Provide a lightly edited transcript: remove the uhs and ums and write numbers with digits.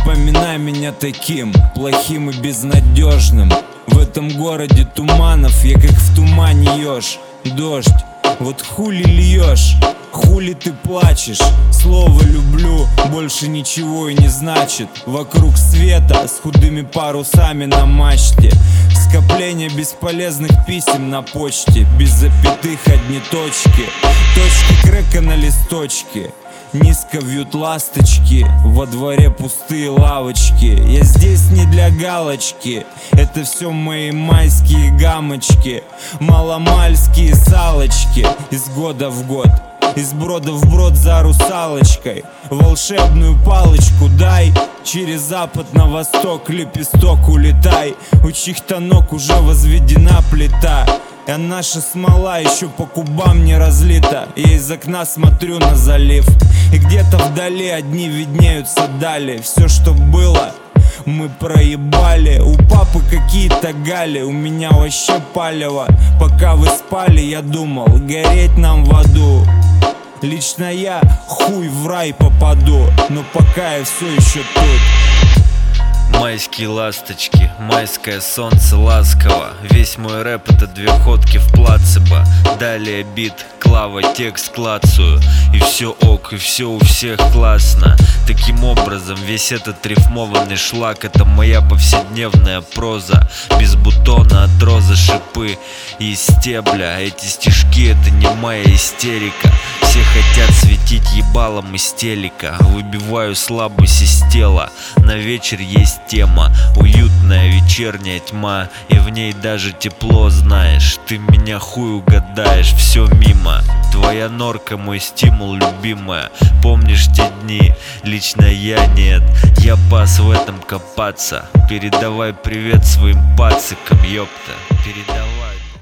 поминай меня таким плохим и безнадежным. В этом городе туманов я как в тумане еж. Дождь, вот хули льешь, хули ты плачешь. Слово люблю больше ничего и не значит. Вокруг света с худыми парусами на мачте. Скопление бесполезных писем на почте. Без запятых одни точки. Точки крека на листочке. Низко вьют ласточки, во дворе пустые лавочки. Я здесь не для галочки, это все мои майские гамочки. Маломальские салочки, из года в год, из брода в брод за русалочкой. Волшебную палочку дай, через запад на восток лепесток улетай. У чьих-то ног уже возведена плита, а наша смола еще по кубам не разлита. Я из окна смотрю на залив, и где-то вдали одни виднеются дали. Все, что было, мы проебали. У папы какие-то гали, у меня вообще палево. Пока вы спали, я думал, гореть нам в аду. Лично я хуй в рай попаду, но пока я все еще тут. Майские ласточки, майское солнце ласково. Весь мой рэп это две ходки в плацебо. Далее бит, клава, текст клацаю. И все ок, и все у всех классно. Таким образом весь этот рифмованный шлак это моя повседневная проза. Без бутона от розы шипы и стебля. Эти стишки это не моя истерика. Все хотят светить ебалом из телека. Выбиваю слабость из тела. На вечер есть тема, уютная вечерняя тьма. И в ней даже тепло, знаешь. Ты меня хуй угадаешь, все мимо. Твоя норка мой стимул, любимая. Помнишь те дни? Лично я нет. Я пас в этом копаться. Передавай привет своим пацикам, ёпта. Передавай.